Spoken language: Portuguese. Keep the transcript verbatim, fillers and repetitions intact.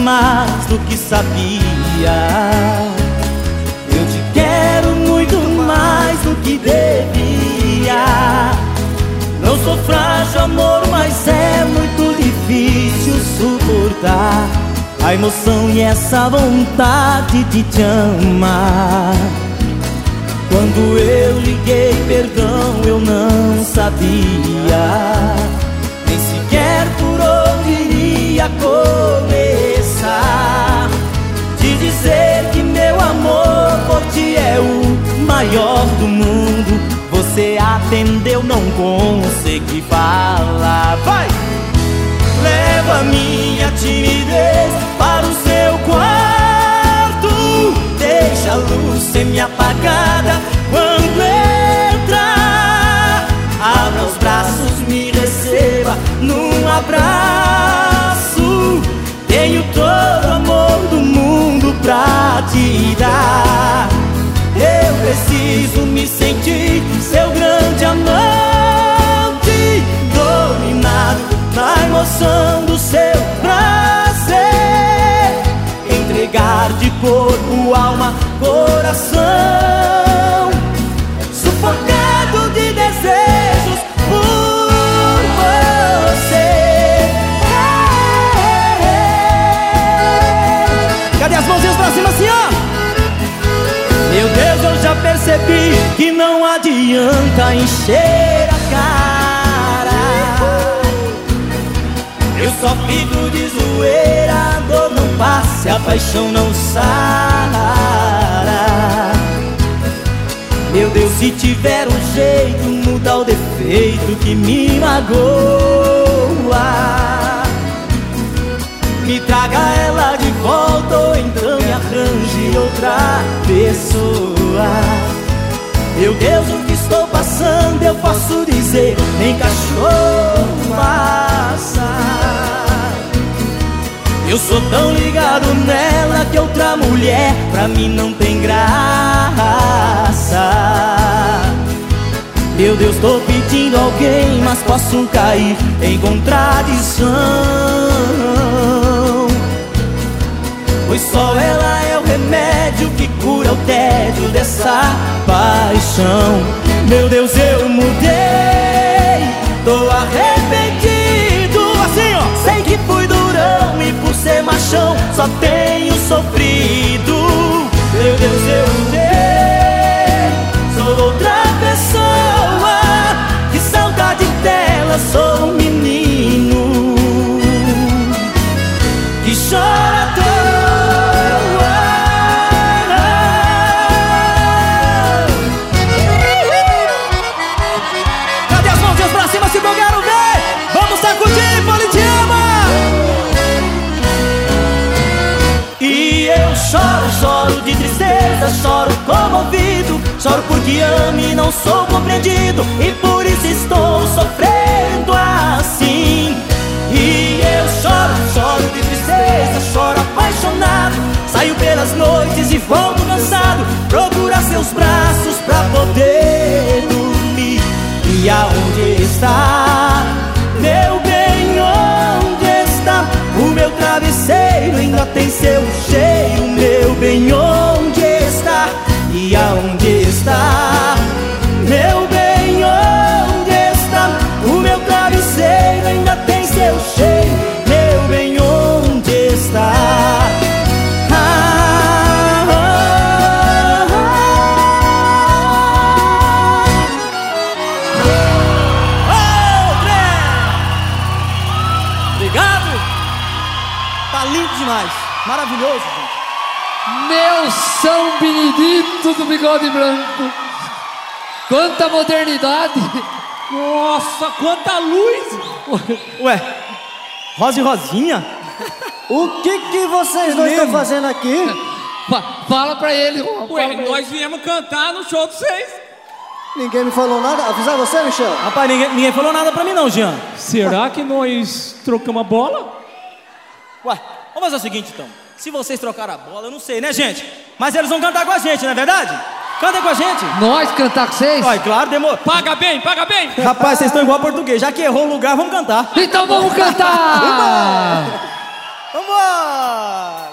mais do que sabia. Eu te quero muito mais do que devia. Não sou frágil, amor, mas é muito difícil suportar a emoção e essa vontade de te amar. Quando eu liguei, perdão, eu não sabia nem sequer por onde iria começar. De dizer que meu amor por ti é o maior do mundo. Você atendeu, não consegui falar. Vai! Leva minha timidez para o seu quarto. Deixa a luz semi-apagada quando entrar. Abra os braços, me receba num abraço. Tenho todo o amor do mundo pra te dar. Eu preciso me sentir seu grande amante, dominado na emoção do seu prazer. Entregar de corpo, alma, coração, sufocado de desejos por você. Cadê as mãozinhas pra cima assim, ó? Meu Deus, eu já percebi que não adianta encher a cara. Eu só fico de zoeira, a dor não passa, a paixão não sara. Meu Deus, se tiver um jeito, muda o defeito que me magoa. Me traga ela de volta ou então me arranje outra pessoa. Meu Deus, o que estou passando eu posso dizer, nem cachorro passa. Eu sou tão ligado nela que outra mulher pra mim não tem graça. Meu Deus, tô pedindo alguém, mas posso cair em contradição, pois só ela é o remédio que cura o tédio dessa paixão. Meu Deus, eu mudei, tô arrependido, assim ó. Sei que fui durão e por ser machão só tenho sofrido. Meu Deus, eu mudei, sou outra pessoa. Que saudade dela, sou um menino que chora à toa. Cadê as mãozinhas pra cima se eu quero ver? Vamos sacudir, Politeama! E eu choro, choro de tristeza, choro comovido. Choro porque amo e não sou compreendido, e por isso estou sofrendo assim. E eu choro, choro de tristeza, choro apaixonado. Saio pelas noites e volto cansado, procurar seus braços pra poder dormir. E aonde está, meu bem, onde está? O meu travesseiro ainda tem seu cheiro, meu bem, onde está? E aonde está, meu bem, onde está? O meu travesseiro ainda tem seu cheiro, meu bem, onde está? Ah, ah, ah, ah. Oh, obrigado! Tá lindo demais, maravilhoso, gente. Meu São Benedito do bigode branco, quanta modernidade! Nossa, quanta luz! Ué, Rosa e Rosinha? O que que vocês dois estão fazendo aqui? Fa- Fala pra ele, Juan, Ué, fala pra nós ele. viemos cantar no show de vocês. Ninguém me falou nada. Avisar você, Michel? Rapaz, ninguém, ninguém falou nada pra mim não, Jean. Será que nós trocamos a bola? Ué, vamos fazer o seguinte então. Se vocês trocaram a bola, eu não sei, né, gente? Mas eles vão cantar com a gente, não é verdade? Canta com a gente. Nós cantar com vocês? Olha, claro, demorou. Paga bem, paga bem. Rapaz, vocês estão igual português. Já que errou o lugar, vamos cantar. Então vamos cantar! Vambora!